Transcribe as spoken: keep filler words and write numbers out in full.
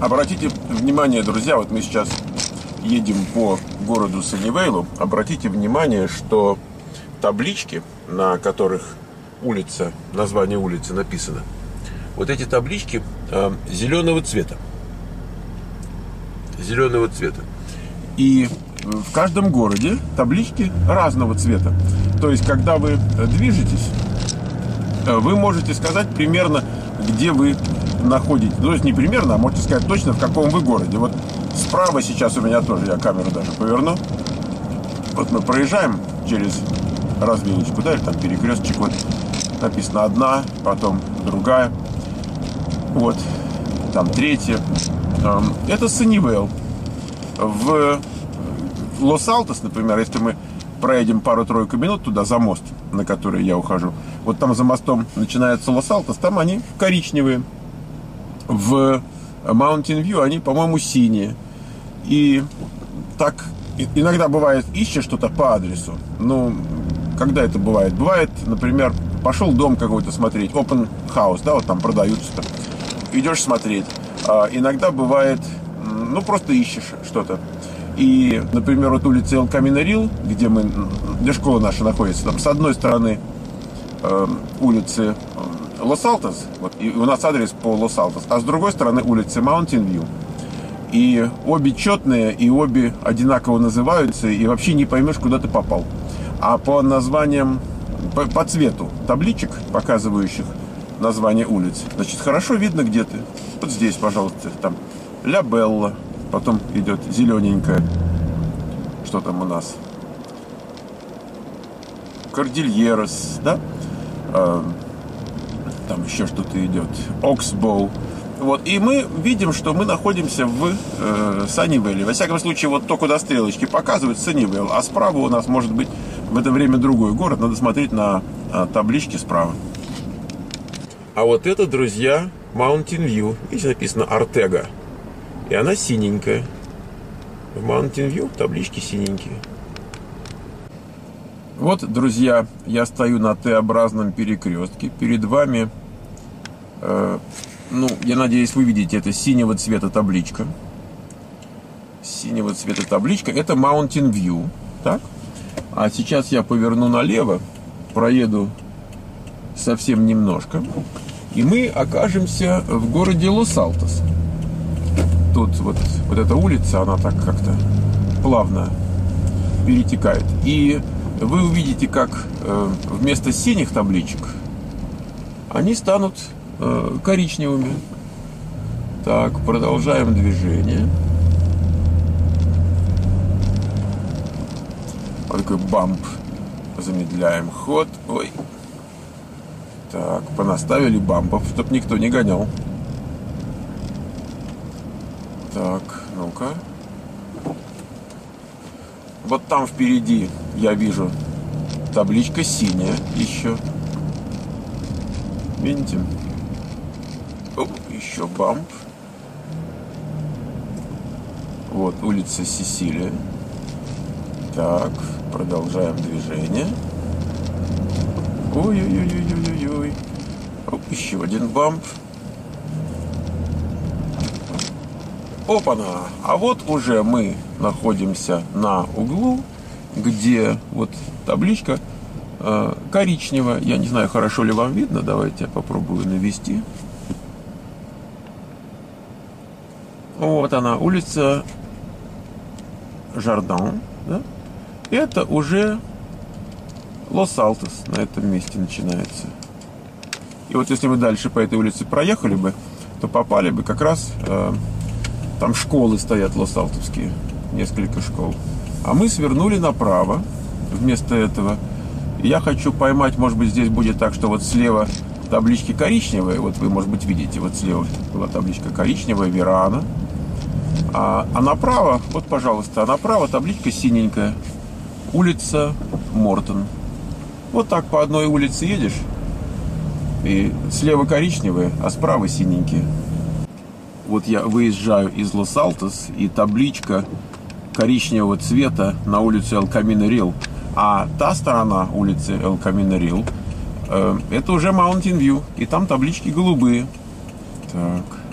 Обратите внимание, друзья, вот мы сейчас едем по городу Саннивейлу. Обратите внимание, что таблички, на которых улица, название улицы написано, вот эти таблички э, зеленого цвета. Зеленого цвета. И в каждом городе таблички разного цвета. То есть, когда вы движетесь, вы можете сказать примерно, где вы находитесь. То есть, не примерно, а можете сказать точно, в каком вы городе. Вот справа сейчас у меня тоже, я камеру даже поверну. Вот мы проезжаем через развилочку, да, или там перекресточек. Вот написано одна, потом другая. Вот, там третья. Это Саннивейл. В Лос-Алтос, например, если мы проедем пару-тройку минут туда за мост, на который я ухожу, вот там за мостом начинается Лос-Алтос, там они коричневые. В Mountain View они, по-моему, синие. И так иногда бывает, ищешь что-то по адресу. Ну, когда это бывает? Бывает, например, пошел дом какой-то смотреть, open house, да, вот там продают что-то. Идешь смотреть. А иногда бывает, ну, просто ищешь что-то. И, например, вот улица Эл Камино Рил, где мы, где школа наша находится, там с одной стороны э, улицы Лос-Алтос, вот, и у нас адрес по Лос-Алтос, а с другой стороны улицы Mountain View. И обе четные, и обе одинаково называются, и вообще не поймешь, куда ты попал. А по названиям, по, по цвету табличек, показывающих название улиц, значит, хорошо видно, где ты. Вот здесь, пожалуйста, там Ля Белла. Потом идет зелененькая. Что там у нас? Кордильерос, да? А, там еще что-то идет. Оксбоу. Вот. И мы видим, что мы находимся в э, Саннивейле. Во всяком случае, вот то, куда стрелочки показывают, Саннивейл. А справа у нас может быть в это время другой город. Надо смотреть на а, таблички справа. А вот это, друзья, Mountain View. Здесь написано Артега. И она синенькая. В Mountain View таблички синенькие. Вот, друзья, я стою на Т-образном перекрестке. Перед вами, э, ну, я надеюсь, вы видите, это синего цвета табличка. Синего цвета табличка. Это Mountain View. Так? А сейчас я поверну налево, проеду совсем немножко, и мы окажемся в городе Лос-Алтос. Тут вот, вот эта улица, она так как-то плавно перетекает. И вы увидите, как э, вместо синих табличек они станут э, коричневыми. Так, продолжаем движение. Вот такой бамп. Замедляем ход. Ой. Так, понаставили бампов, чтобы никто не гонял. Так, ну-ка. Вот там впереди я вижу табличка синяя еще. Видите? Оп, еще бамп. Вот улица Сесилия. Так, продолжаем движение. Ой-ой-ой-ой-ой-ой. Оп, еще один бамп. Опа-на! А вот уже мы находимся на углу, где вот табличка э, коричневая. Я не знаю, хорошо ли вам видно. Давайте я попробую навести. Вот она, улица Жардан. Да? Это уже Лос-Алтос на этом месте начинается. И вот если мы дальше по этой улице проехали бы, то попали бы как раз... Э, Там школы стоят лос-алтовские, несколько школ. А мы свернули направо вместо этого. Я хочу поймать, может быть, здесь будет так, что вот слева таблички коричневые. Вот вы, может быть, видите, вот слева была табличка коричневая, Верана. А, а направо, вот, пожалуйста, а направо табличка синенькая. Улица Мортон. Вот так по одной улице едешь, и слева коричневые, а справа синенькие. Вот я выезжаю из Лос-Алтос, и табличка коричневого цвета на улицу Эл Камино Рил. А та сторона улицы Эл Камино Рил, э, это уже Mountain View. И там таблички голубые. Так.